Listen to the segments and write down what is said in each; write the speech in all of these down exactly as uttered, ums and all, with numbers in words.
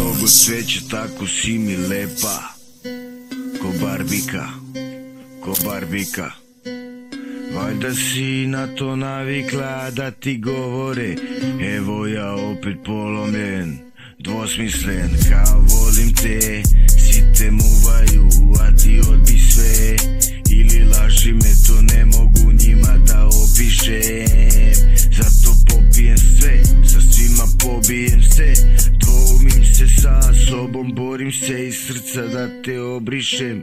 Mnogo sreće, tako si mi lepa, ko barbika, ko barbika. Valjda si na to navikla da ti govore, evo ja opet polomljen, dvosmislen. Kao volim te, svi te muvaju, a ti odbi sve. Ili laži me, to ne mogu njima da opišem. Zato popijem sve, sa svima pobijem se. Dvoumim se sa sobom, borim se iz srca da te obrišem.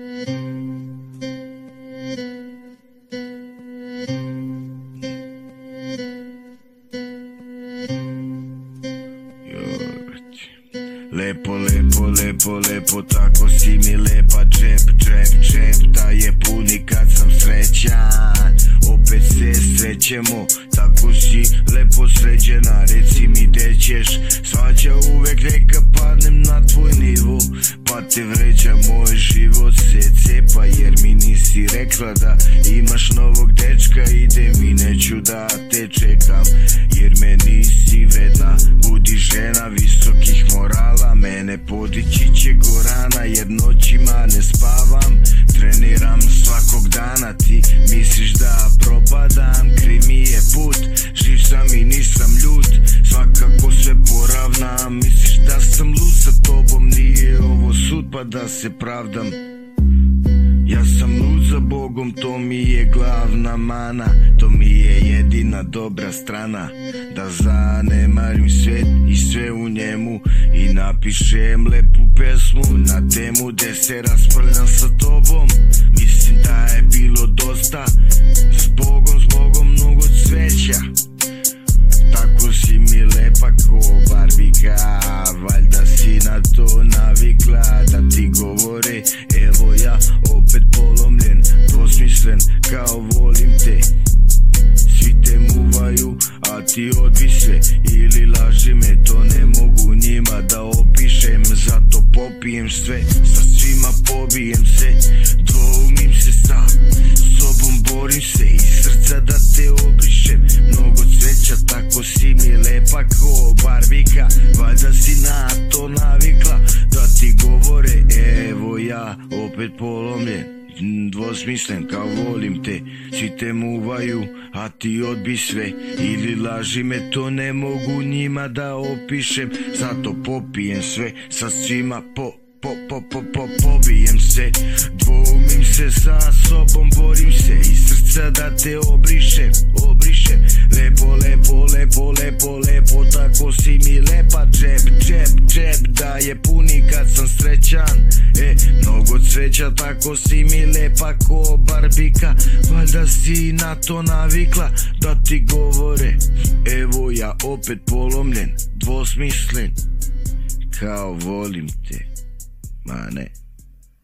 Lepo, lepo, lepo, lepo, tako si mi lepa. Džep, džep, džep, da je puni kad sam srećan. Opet se srećemo, tako si lepo sređena. Reci mi gde ćeš, svađa uvek, neka padnem na tvoj nivo. Pa te vređa moj život se cepa, jer mi nisi rekla da imaš novog dečka. Ide mi, neću da te čekam, jer me nisi vredna. Budi žena visokih morala, mene podići će gorana, jer noćima ne spavam. Treniram svakog dana, ti misliš da propadam. Kriv mi je put, živ sam i nisam ljud, svakako sve poravnam. Misliš da sam lud, sa tobom nije ovo sud pa da se pravdam. Ja sam lud za Bogom, to mi je glavna mana, to mi je jedina dobra strana. Da zanemarim svet i sve u njemu i napišem lepu pesmu na temu gde se raspravljam sa tobom. Mislim da je bilo dosta, s Bogom, s Bogom mnogo cveća. Tako si mi lepa ko barbika, valjda si na to navikla da ti govore, evo ja opet polomljen, dvosmislen, kao volim te. Svi te muvaju, a ti odbi sve. Ili laži me, to ne mogu njima da opišem. Zato popijem sve, sa svima pobijem se. Dvoumim se sa sobom, borim se iz srca da te obrišem. Mnogo cveća, tako si mi lepa ko barbika, valjda si na to navikla da ti govore, evo ja opet polomljen, dvosmislen, kao volim te. Svi te muvaju, a ti odbi sve. Ili laži me, to ne mogu njima da opišem. Zato popijem sve, sa svima po, po, po, po, po, pobijem se. Dvoumim se sa sobom, borim se iz srca da te obrišem, obrišem. Lepo, lepo, lepo, lepo, lepo, tako si mi lepa. Džep, džep, džep, da je puni kad sam srećan. E, mnogo cveća, tako si mi lepa ko barbika, valjda si na to navikla da ti govore, evo ja opet polomljen, dvosmislen, kao volim te, ma ne.